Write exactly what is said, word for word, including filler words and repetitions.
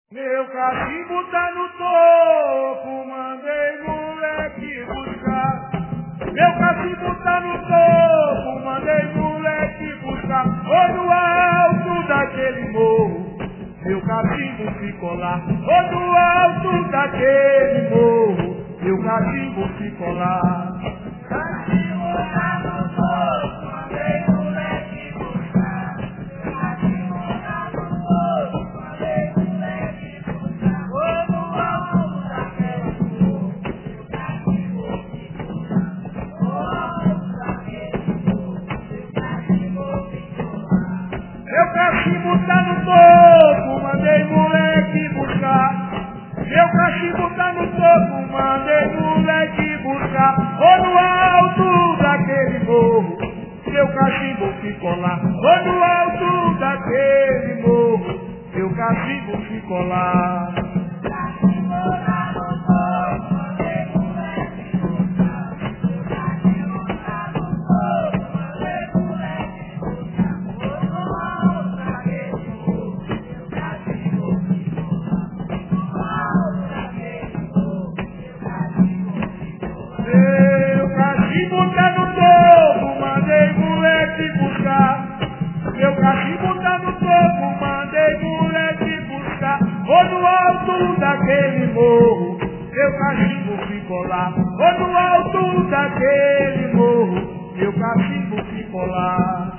Meu cachimbo tá no topo, mandei moleque buscar. Meu cachimbo tá no topo, mandei moleque buscar. Ou no alto daquele morro, meu cachimbo ficou lá. Ou no alto daquele morro, meu cachimbo ficou lá. Cachimbo tá no topo, mandei moleque buscar. Cachimbo tá no topo, mandei moleque buscar. Ou no alto daquele morro, meu cachimbo ficou lá. Ou no alto daquele morro, meu cachimbo ficou lá. Meu cachimbo tá no topo, mandei moleque buscar. Meu cachimbo tá no topo, mandei moleque buscar. Ou no alto daquele morro, meu cachimbo ficou lá. Ou no alto daquele morro, meu cachimbo ficou lá. Cachimbo tá no topo, mandei moleque buscar. Meu cachimbo tá no topo, mandei moleque buscar. Ou no alto daquele morro, meu cachimbo ficou lá. Meu cachimbo tá no topo, mandei moleque buscar. Meu cachimbo tá no topo, mandei moleque buscar. Ou no alto daquele morro, meu cachimbo ficou lá. Ou no alto daquele morro, meu cachimbo ficou lá.